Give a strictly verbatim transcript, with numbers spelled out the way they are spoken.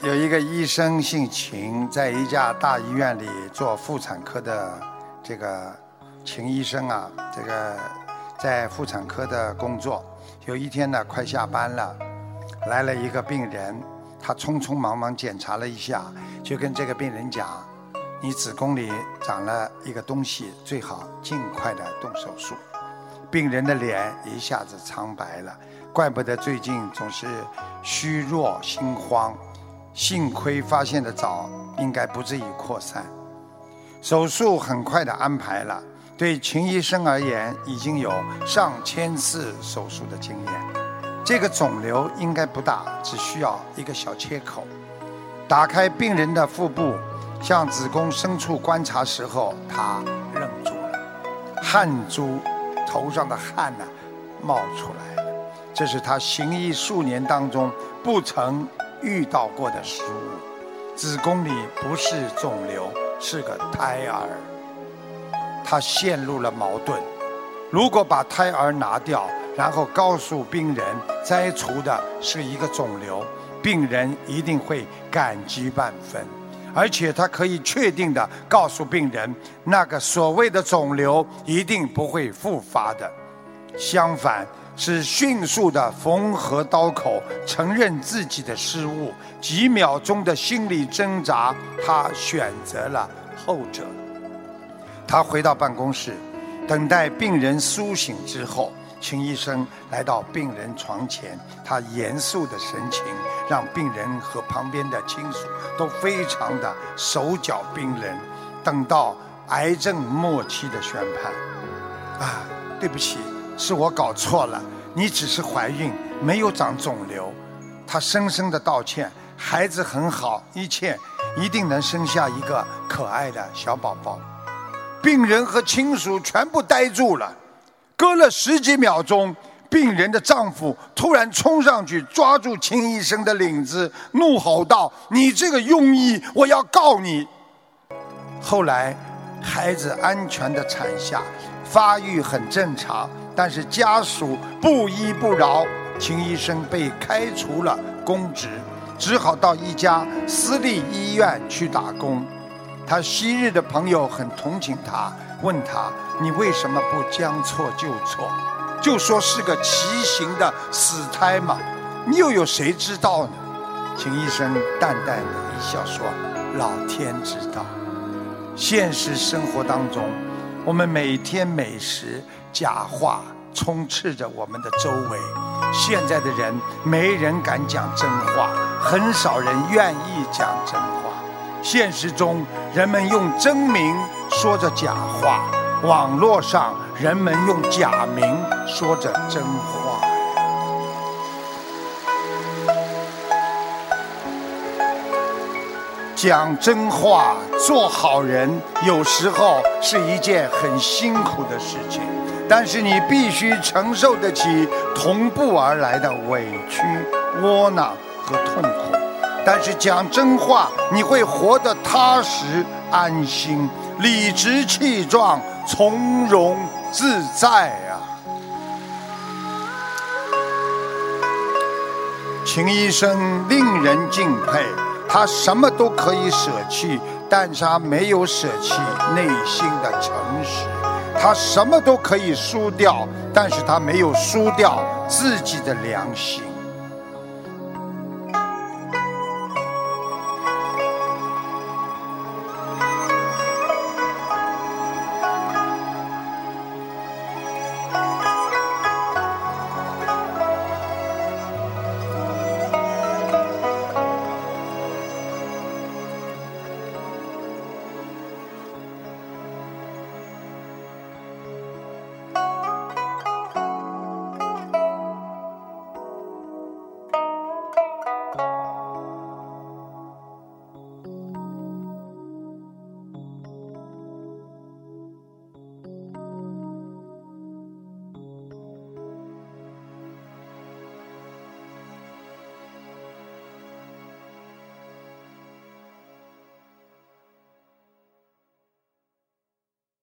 有一个医生姓秦，在一家大医院里做妇产科的这个秦医生啊，这个在妇产科的工作。有一天呢，快下班了，来了一个病人，他匆匆忙忙检查了一下，就跟这个病人讲：你子宫里长了一个东西，最好尽快的动手术。病人的脸一下子苍白了，怪不得最近总是虚弱心慌，幸亏发现的早，应该不至于扩散。手术很快的安排了，对秦医生而言已经有上千次手术的经验。这个肿瘤应该不大，只需要一个小切口。打开病人的腹部，向子宫深处观察时候，他愣住了，汗珠头上的汗呢、啊、冒出来了，这是他行医数年当中不曾遇到过的事物。子宫里不是肿瘤，是个胎儿。他陷入了矛盾，如果把胎儿拿掉，然后告诉病人摘除的是一个肿瘤，病人一定会感激万分，而且他可以确定地告诉病人，那个所谓的肿瘤一定不会复发的。相反，是迅速的缝合刀口，承认自己的失误，几秒钟的心理挣扎，他选择了后者。他回到办公室，等待病人苏醒之后，秦医生来到病人床前，他严肃的神情让病人和旁边的亲属都非常的手脚冰冷。等到癌症末期的宣判，啊，对不起，是我搞错了，你只是怀孕，没有长肿瘤。他深深的道歉，孩子很好，一切一定能生下一个可爱的小宝宝。病人和亲属全部呆住了，隔了十几秒钟，病人的丈夫突然冲上去抓住秦医生的领子，怒吼道：你这个庸医，我要告你！后来孩子安全的产下，发育很正常，但是家属不依不饶，秦医生被开除了公职，只好到一家私立医院去打工。他昔日的朋友很同情他，问他：你为什么不将错就错，就说是个畸形的死胎嘛，你又有谁知道呢？秦医生淡淡的一笑说：老天知道。现实生活当中，我们每天每时假话充斥着我们的周围，现在的人没人敢讲真话，很少人愿意讲真话。现实中，人们用真名说着假话，网络上人们用假名说着真话。讲真话，做好人，有时候是一件很辛苦的事情，但是你必须承受得起同步而来的委屈、窝囊和痛苦。但是讲真话，你会活得踏实安心，理直气壮，从容自在啊！秦医生令人敬佩，他什么都可以舍弃，但是他没有舍弃内心的诚实。他什么都可以输掉，但是他没有输掉自己的良心。